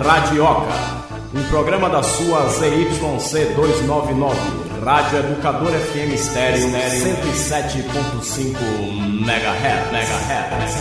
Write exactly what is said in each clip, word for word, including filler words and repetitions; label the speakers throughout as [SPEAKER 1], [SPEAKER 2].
[SPEAKER 1] Radioca, um programa da sua Z Y C duzentos e noventa e nove, Rádio Educador F M Estéreo cento e sete ponto cinco megahertz.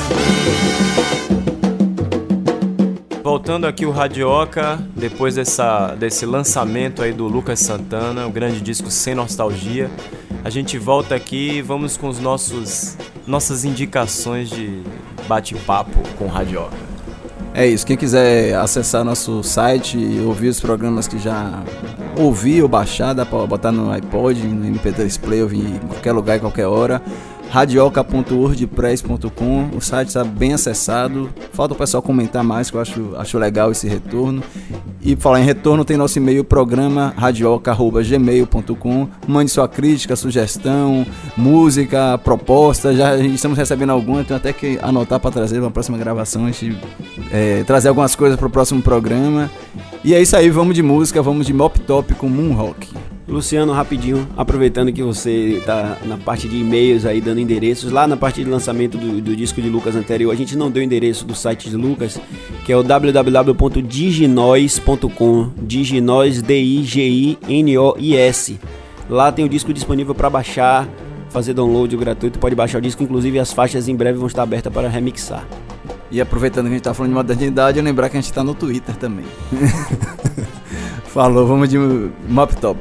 [SPEAKER 2] Voltando aqui o Radioca, depois dessa, desse lançamento aí do Lucas Santana, o grande disco Sem Nostalgia, a gente volta aqui e vamos com os nossos nossas indicações de bate-papo com o Radioca.
[SPEAKER 3] É isso, quem quiser acessar nosso site e ouvir os programas que já ouvi ou baixar, dá pra botar no iPod, no M P três Play, ouvir em qualquer lugar, em qualquer hora. radioca ponto wordpress ponto com, o site está bem acessado. Falta o pessoal comentar mais, que eu acho, acho legal esse retorno. E falar em retorno, tem nosso e-mail, programa radioca arroba gmail ponto com. Mande sua crítica, sugestão, música, proposta. Já estamos recebendo alguma, tenho até que anotar para trazer para a próxima gravação, a gente é, trazer algumas coisas para o próximo programa. E é isso aí, vamos de música, vamos de Mop Top com Moon Rock.
[SPEAKER 4] Luciano, rapidinho, aproveitando que você está na parte de e-mails aí, dando endereços, lá na parte de lançamento do, do disco de Lucas anterior, a gente não deu o endereço do site de Lucas, que é o w w w ponto diginois ponto com, Diginois, D I G I N O I S. Lá tem o disco disponível para baixar, fazer download gratuito, pode baixar o disco, inclusive as faixas em breve vão estar abertas para remixar.
[SPEAKER 3] E aproveitando que a gente está falando de modernidade, eu lembrar que a gente está no Twitter também. Falou, vamos de Mop Top.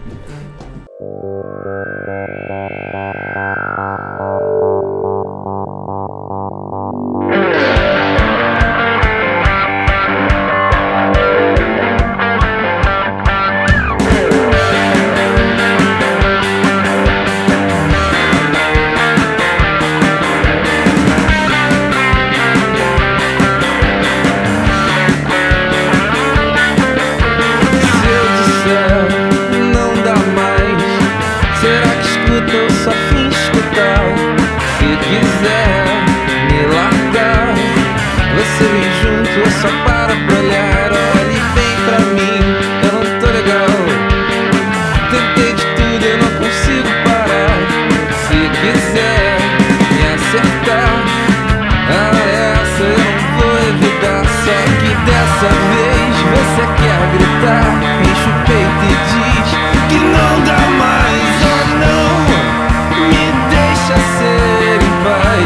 [SPEAKER 5] Só para pra olhar, olhe bem pra mim, eu não tô legal. Tentei de tudo, eu não consigo parar. Se quiser me acertar, ah, essa eu não vou evitar. Só que dessa vez você quer gritar, enche o peito e diz que não dá mais. Oh não, me deixa ser em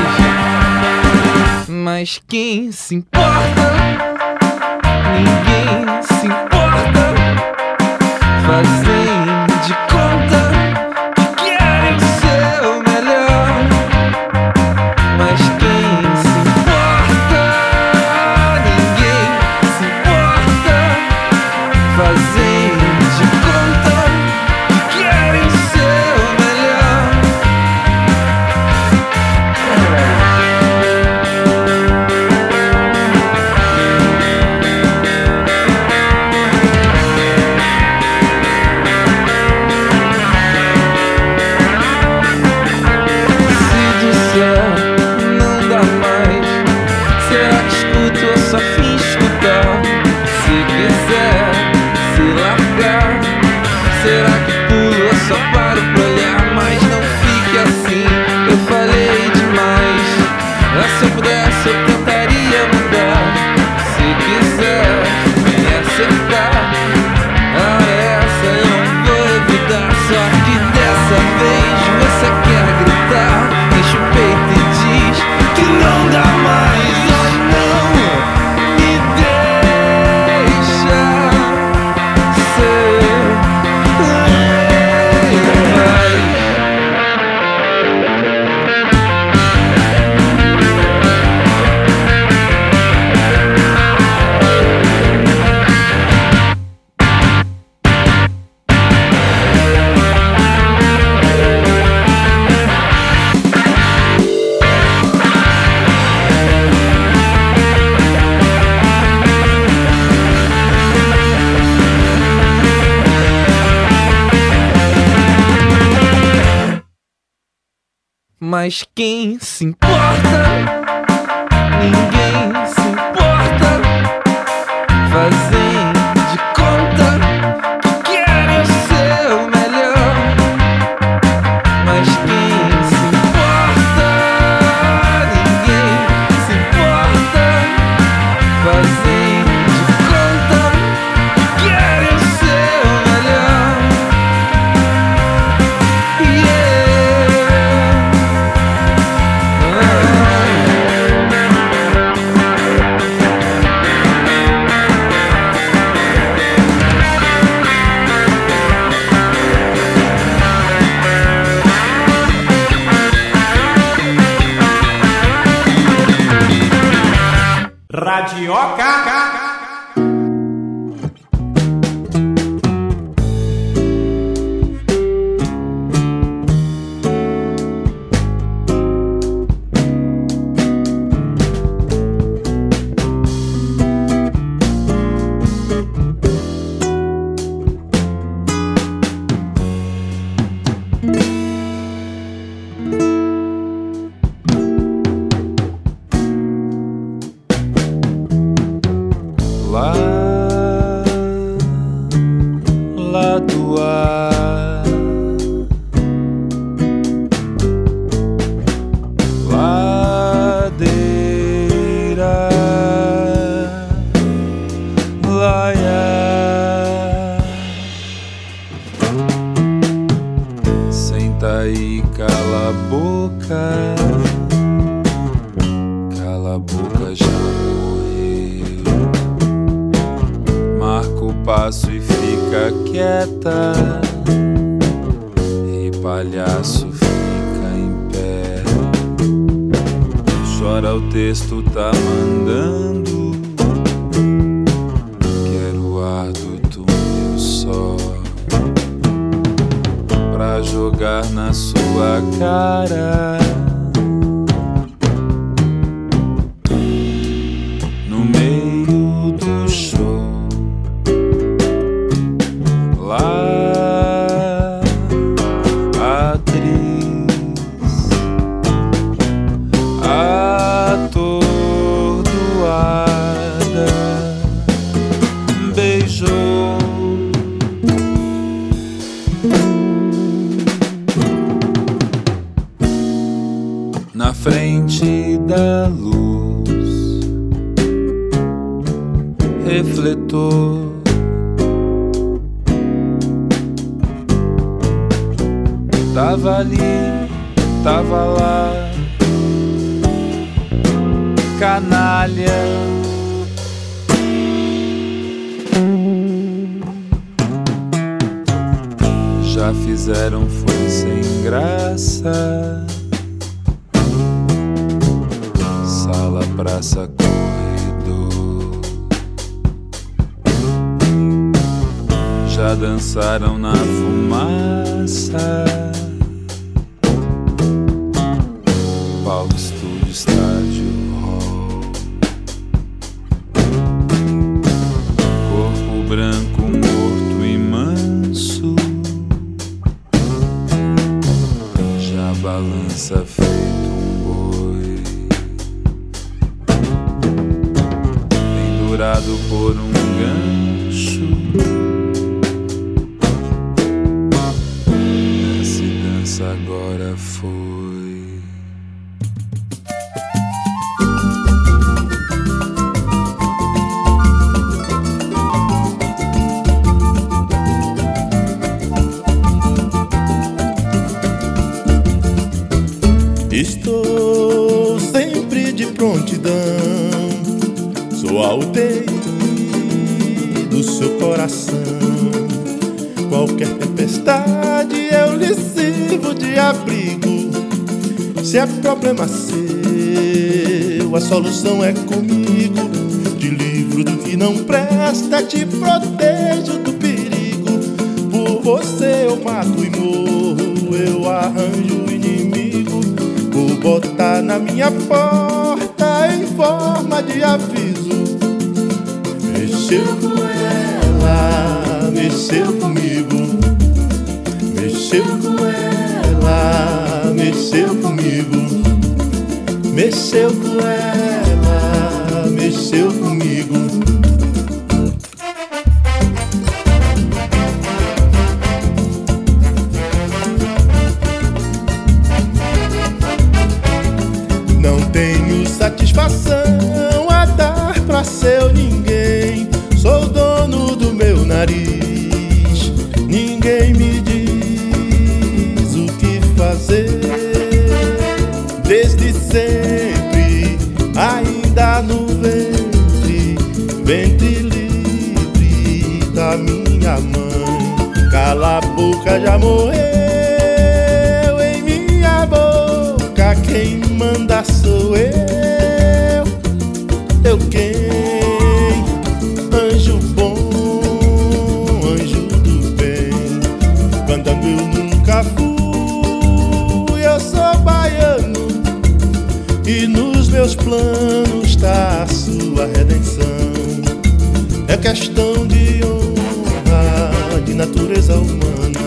[SPEAKER 5] paz. Mas quem se importa? Ninguém se importa, fazem de conta que querem o seu melhor. Mas quem se importa? Ninguém se importa, fazem de conta que querem o seu melhor. Mas quem se importa? Ninguém se importa, fazem de conta que querem o seu melhor. Mas quem se importa? Ninguém se importa, fazem de conta
[SPEAKER 1] Radioca.
[SPEAKER 5] Tava ali, tava lá, canalha. Já fizeram, foi sem graça. Sala, praça, corredor. Já dançaram na fumaça. Palco, estúdio, estádio, hall. Corpo branco, morto e manso. Já balança feito um boi, pendurado por um gancho. Dança e dança, agora foi.
[SPEAKER 6] Estou sempre de prontidão, sou a U T I do seu coração. Qualquer tempestade eu lhe sirvo de abrigo. Se é problema seu, a solução é comigo. Te livro do que não presta, te protejo do perigo. Por você eu mato e morro, eu arranjo o inimigo. Vou botar na minha porta em forma de aviso. Mexeu com ela, mexeu comigo. Mexeu com ela, mexeu comigo. Mexeu com ela, mexeu comigo. Satisfação a dar pra seu ninguém. Sou dono do meu nariz. Ninguém me diz o que fazer. Desde sempre, ainda no ventre, ventre livre da minha mãe. Cala a boca, já morreu em minha boca. Quem manda sou eu. Eu quem? Anjo bom, anjo do bem. Cantando eu nunca fui, eu sou baiano, e nos meus planos tá a sua redenção. É questão de honra, de natureza humana.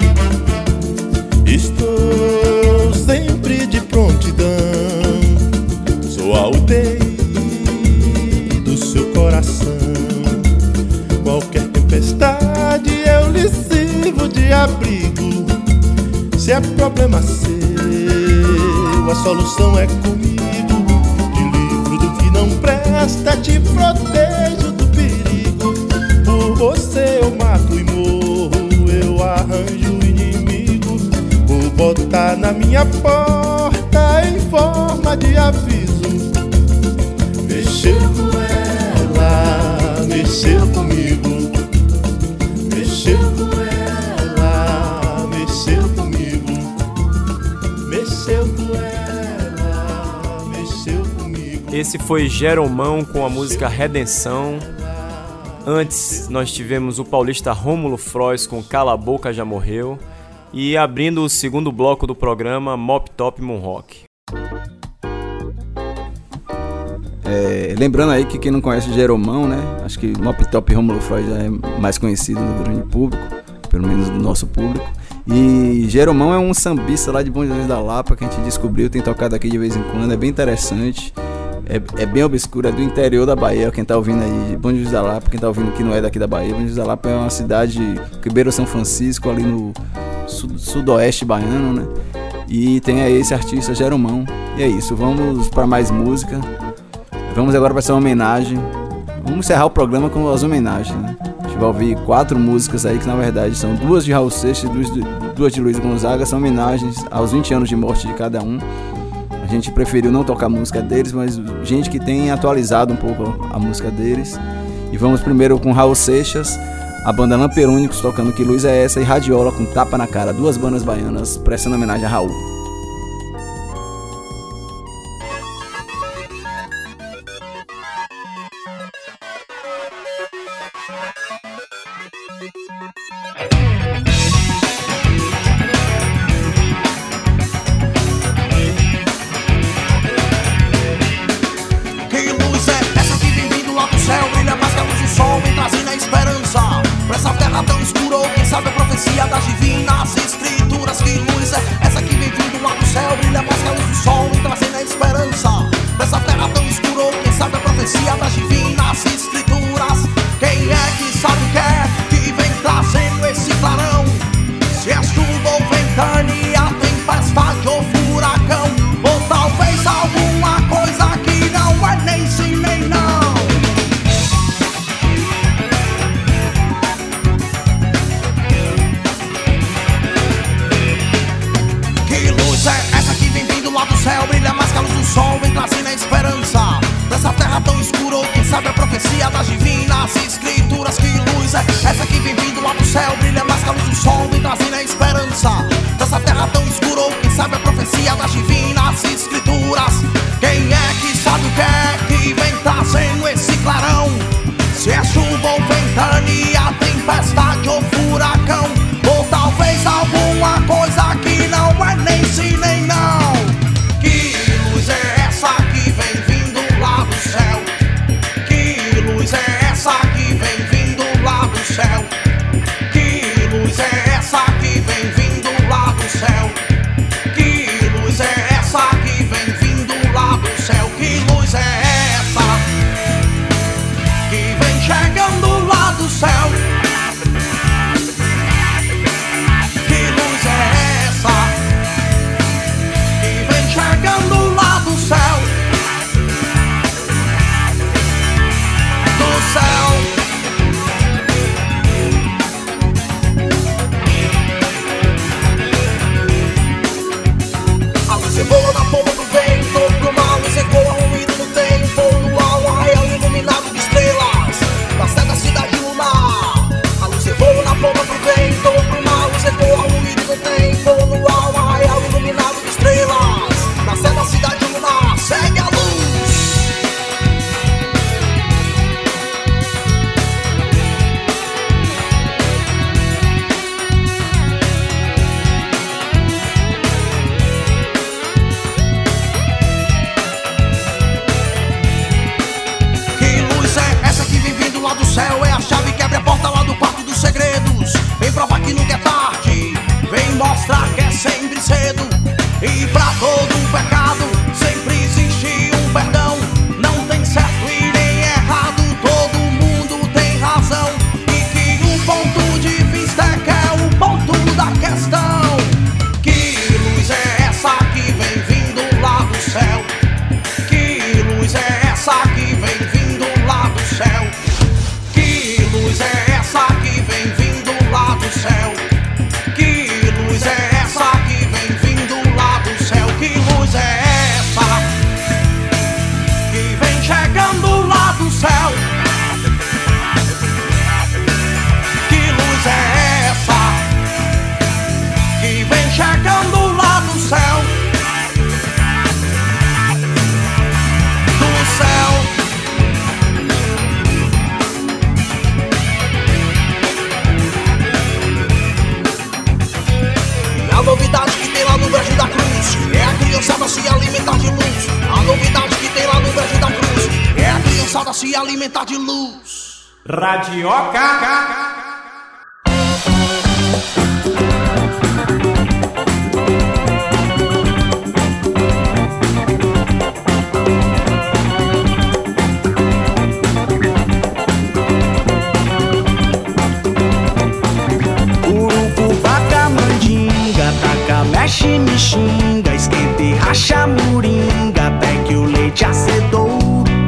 [SPEAKER 6] Estou sempre de prontidão, sou a U T I do seu coração. Qualquer tempestade eu lhe sirvo de abrigo. Se é problema seu, a solução é comigo. Te livro do que não presta, te protejo do perigo. Por você eu mato e morro, eu arranjo inimigo. Vou botar na minha porta em forma de aviso. Mexeu com ela, mexeu comigo. Mexeu com ela, mexeu comigo. Mexeu com ela, mexeu comigo.
[SPEAKER 2] Esse foi Jeromão com a música Redenção. Antes nós tivemos o paulista Rômulo Frois com Cala a Boca Já Morreu. E abrindo o segundo bloco do programa, Mop Top Moonrock.
[SPEAKER 3] É, lembrando aí que quem não conhece Jeromão, né? Acho que Mop Top e Rômulo Frois já é mais conhecido no grande público, pelo menos do nosso público. E Jeromão é um sambista lá de Bom Jesus da Lapa que a gente descobriu, tem tocado aqui de vez em quando, é bem interessante. É, é bem obscuro, é do interior da Bahia. Quem tá ouvindo aí de Bom Jesus da Lapa, quem tá ouvindo que não é daqui da Bahia, Bom Jesus da Lapa é uma cidade, Ribeiro São Francisco, ali no sud- sudoeste baiano, né? E tem aí esse artista Jeromão. E é isso, vamos para mais música. Vamos agora para essa homenagem. Vamos encerrar o programa com as homenagens, né? A gente vai ouvir quatro músicas aí que na verdade são duas de Raul Seixas e duas de, duas de Luiz Gonzaga. São homenagens aos vinte anos de morte de cada um. A gente preferiu não tocar a música deles, mas gente que tem atualizado um pouco a música deles. E vamos primeiro com Raul Seixas, a banda Lamperúnicos tocando Que Luz É Essa e Radiola com Tapa na Cara, duas bandas baianas prestando homenagem a Raul.
[SPEAKER 7] Que luz é essa que vem vindo mostrar que é sempre cedo. E pra todo pecado sempre existe um perdão. Não tem certo e nem errado, todo mundo tem razão. E que um ponto de vista é que é o ponto da questão. Que luz é essa que vem vindo lá do céu? Que luz é essa que vem vindo lá do céu? Que luz é essa que vem vindo lá do céu? Que luz é essa que vem vindo lá do céu? Que luz é essa que vem chegando lá do céu? Que luz é essa que vem chegando lá do céu? Do céu. A novidade que tem lá no Brejo da Cruz é a criançada se alimentar de luz. A novidade que tem lá no Brejo da Cruz é a criançada se alimentar de luz.
[SPEAKER 1] Radioca.
[SPEAKER 7] Urucubaca, mandinga, taca, mexe, me xinga, esquenta e racha, moringa, até que o leite azedou.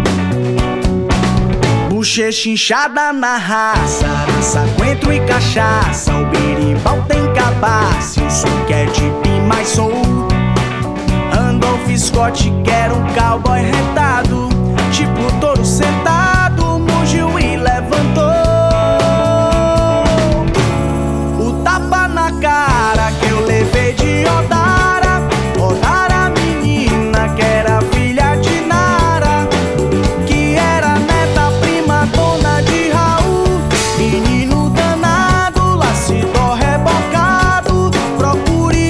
[SPEAKER 7] Bochecha inchada na raça, araça, coentro e cachaça, o berimbau tem cabaça, o som que é de pim mais sou. Randolph Scott quer um cowboy retado, tipo touro sentado, mugiu e levantou. O tapa na cara que eu levei de Odara, Odara menina que era filha de Nara, que era neta prima dona de Raul. Menino danado, lacidó rebocado, procure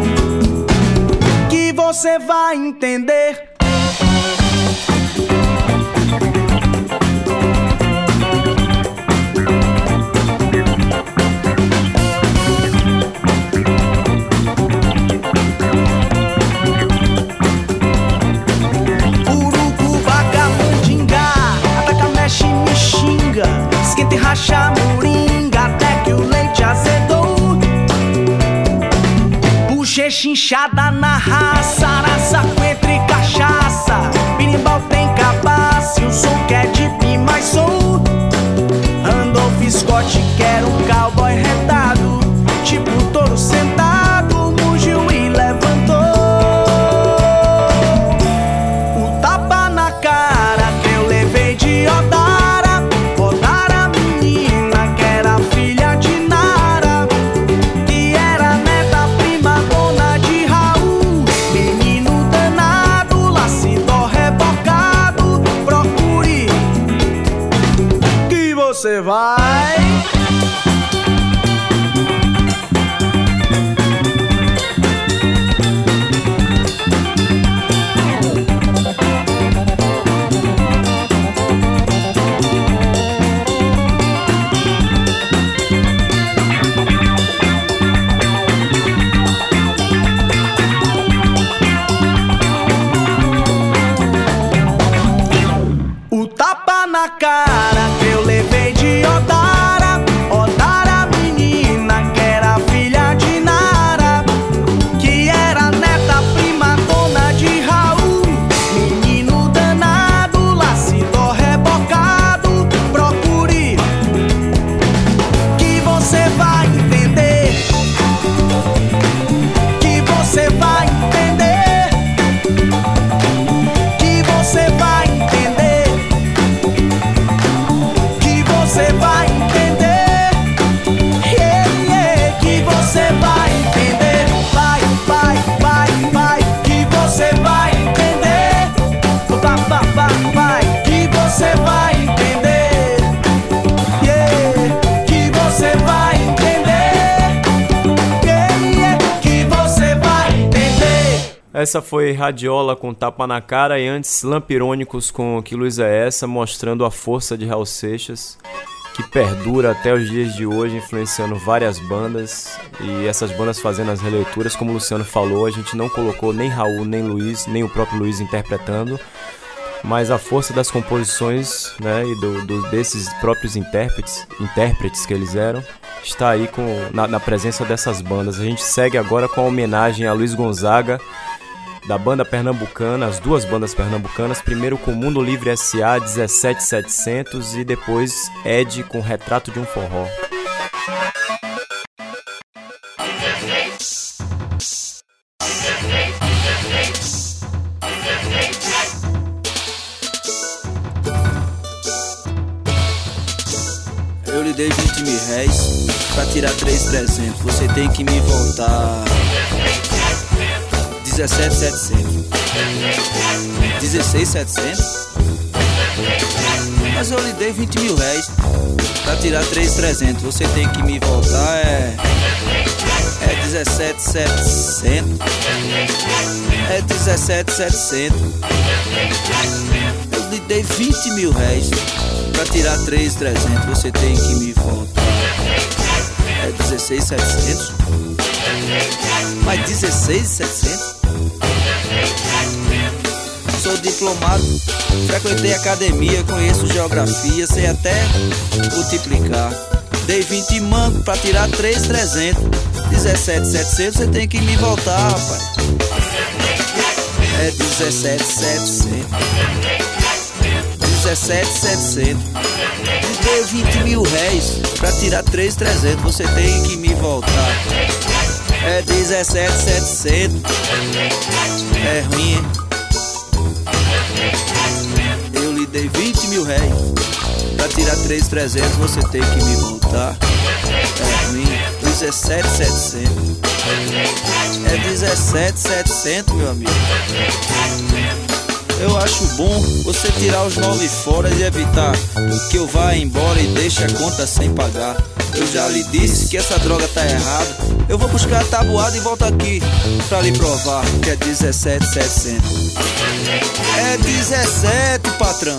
[SPEAKER 7] que você vai entender. Urucubaca, mandinga, ataca, mexe, me xinga, esquenta e racha, moringa, até que o leite azedou. Bochecha inchada na raça, araça, coentro e cachaça, birimbau tem cabaça, e o som que é de pim mais sou. Randolph Scott quer um cowboy retado, tipo touro sentado, mugiu e levantou. O tapa na cara que eu levei de Odara, Odara menina que era filha de Nara, que era neta prima dona de Raul. Menino danado, lacidó rebocado, procure que você vai. O tapa na cara que eu levei de Odara, Odara menina que era filha de Nara, que era neta prima dona de Raul. Menino danado, lacidó rebocado, procure que você vai entender. Que você vai entender. Que você vai entender. Que você vai entender. Yeah, yeah, que você vai entender. Vai, vai, vai, vai, que você vai entender. Vai, vai, vai, vai, que você vai entender. Yeah, que você vai entender. Yeah, yeah, que você vai entender.
[SPEAKER 2] Essa foi Radiola com Tapa na Cara e antes Lampirônicos com Que Luz é Essa, mostrando a força de Raul Seixas. que perdura até os dias de hoje, influenciando várias bandas, e essas bandas fazendo as releituras. Como o Luciano falou, a gente não colocou nem Raul, nem Luiz, nem o próprio Luiz interpretando, mas a força das composições, né, e do, do, desses próprios intérpretes, intérpretes que eles eram, está aí com, na, na presença dessas bandas. A gente segue agora com a homenagem a Luiz Gonzaga, da banda pernambucana, as duas bandas pernambucanas, primeiro com Mundo Livre S A dezessete setecentos e depois Ed com Retrato de um Forró.
[SPEAKER 8] Eu lhe dei vinte mil réis pra tirar três trezentos, você tem que me voltar dezessete setecentos. dezesseis setecentos? Mas eu lhe dei vinte mil réis pra tirar três trezentos, você tem que me voltar é é dezessete setecentos. É dezessete setecentos. Eu lhe dei vinte mil réis pra tirar três trezentos, você tem que me voltar é dezesseis setecentos. Mas dezesseis setecentos? Sou diplomado, frequentei academia, conheço geografia, sei até multiplicar. Dei vinte mangos pra tirar três trezentos. dezessete setecentos, você tem que me voltar, rapaz. É dezessete setecentos. dezessete setecentos. Dei vinte mil réis pra tirar três trezentos, você tem que me voltar. É dezessete setecentos. É ruim, hein? Eu lhe dei vinte mil réis pra tirar três trezentos, você tem que me voltar. É ruim. dezessete setecentos. É dezessete setecentos, meu amigo. Eu acho bom você tirar os nove fora e evitar que eu vá embora e deixe a conta sem pagar. Eu já lhe disse que essa droga tá errada. Eu vou buscar a tabuada e volto aqui pra lhe provar que é dezessete setecentos. É dezessete, patrão.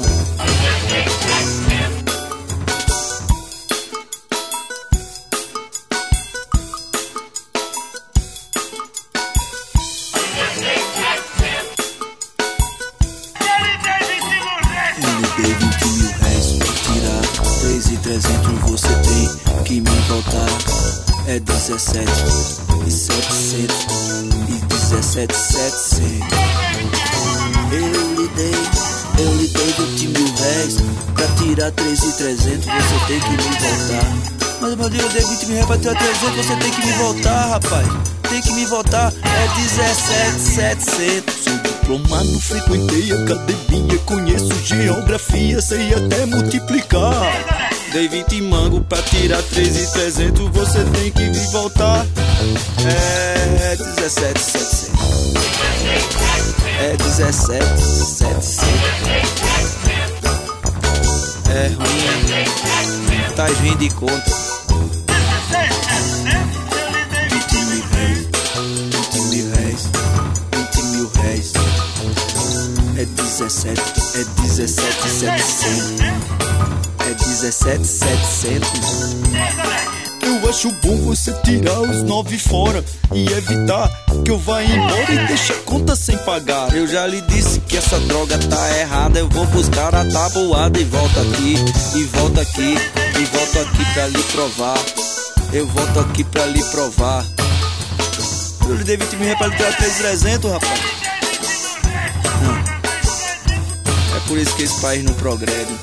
[SPEAKER 8] Você tem que me voltar. É dezessete e setecentos. E dezessete setecentos. Eu lhe dei, eu lhe dei vinte mil réis pra tirar três e trezentos, você tem que me voltar. Mas meu Deus, eu dei vinte mil réis pra tirar trezentos, você tem que me voltar, rapaz. Tem que me voltar. É dezessete setecentos. Sou diplomado, frequentei academia, conheço geografia, sei até multiplicar. Dei vinte mango pra tirar três e trezentos, você tem que me voltar. É dezessete setecentos. É dezessete setecentos. É ruim, tá vindo de conta. vinte mil réis, vinte mil réis, vinte mil réis. É dezessete, é dezessete setecentos. É dezessete setecentos. Eu acho bom você tirar os nove fora e evitar que eu vá embora e deixe a conta sem pagar. Eu já lhe disse que essa droga tá errada. Eu vou buscar a tabuada e volto aqui, e volto aqui, e volto aqui pra lhe provar. Eu volto aqui pra lhe provar. Eu lhe dei vinte mil reais pra lhe tirar três mil e trezentos, rapaz. Hum. É por isso que esse país não progrede.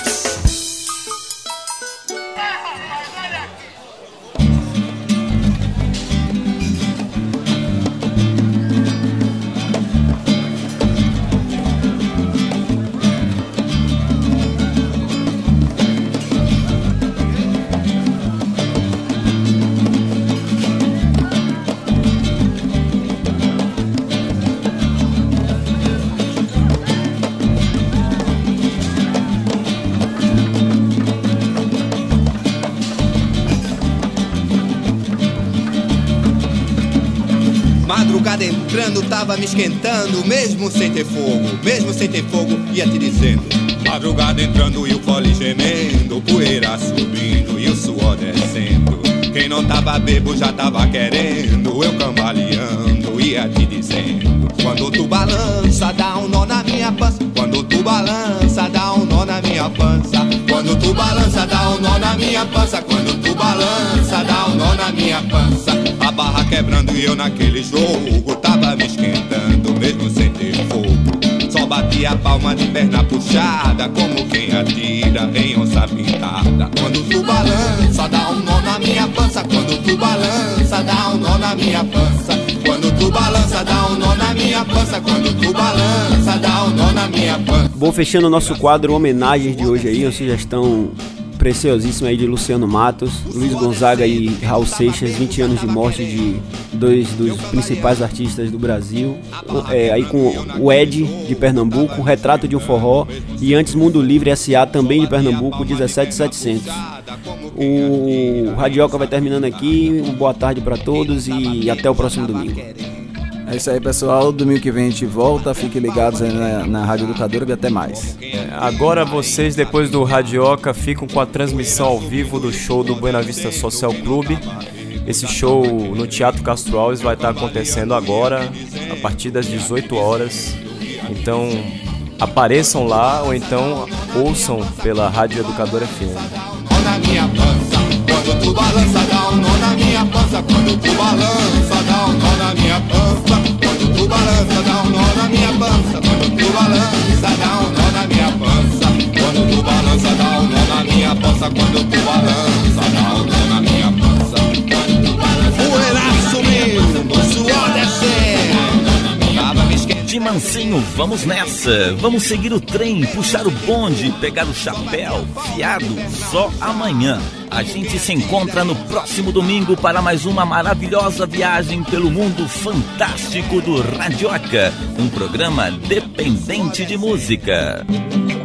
[SPEAKER 9] Madrugada entrando, tava me esquentando, mesmo sem ter fogo, mesmo sem ter fogo, ia te dizendo. Madrugada entrando e o fole gemendo, poeira subindo e o suor descendo. Quem não tava bebo já tava querendo, eu cambaleando ia te dizendo. Quando tu balança dá um nó na minha pança, quando tu balança dá um nó na minha pança, quando tu balança dá um nó na minha pança, quando tu balança dá um nó na minha pança. A barra quebrando e eu naquele jogo tava me esquentando mesmo sem ter fogo. Só batia a palma de perna puxada, como quem atira em onça pintada. Quando tu balança, dá um nó na minha pança. Quando tu balança, dá um nó na minha pança. Quando tu balança, dá um nó na minha pança. Quando tu balança, dá um nó na minha pança.
[SPEAKER 4] Bom, fechando o nosso quadro homenagens de hoje aí, uma sugestão preciosíssima aí de Luciano Matos, Luiz Gonzaga e Raul Seixas, vinte anos de morte de dois dos principais artistas do Brasil, é, aí com o Ed de Pernambuco, Retrato de um Forró, e antes Mundo Livre S A também de Pernambuco, dezessete mil e setecentos. O Radioca vai terminando aqui, uma boa tarde para todos e até o próximo domingo.
[SPEAKER 3] É isso aí, pessoal. Domingo que vem a gente volta. Fiquem ligados aí na, na Rádio Educadora e até mais.
[SPEAKER 2] Agora vocês, depois do Radioca, ficam com a transmissão ao vivo do show do Buena Vista Social Clube. Esse show no Teatro Castro Alves vai estar acontecendo agora, a partir das dezoito horas. Então, apareçam lá ou então ouçam pela Rádio Educadora F M.
[SPEAKER 9] Quando tu balança, dá um nó na minha pança. Quando tu balança, dá um nó na minha pança. Quando tu balança, dá um nó na minha pança. Quando tu balança, dá um nó na minha pança. Quando tu balança, dá um nó na minha pança. Quando tu balança, dá um nó na minha pança. Poeira sumindo, suor descendo, tava me esquecendo.
[SPEAKER 10] De mansinho, vamos nessa. Vamos seguir o trem, puxar o bonde, pegar o chapéu, fiado, só amanhã. A gente se encontra no próximo domingo para mais uma maravilhosa viagem pelo mundo fantástico do Radioca, um programa dependente de música.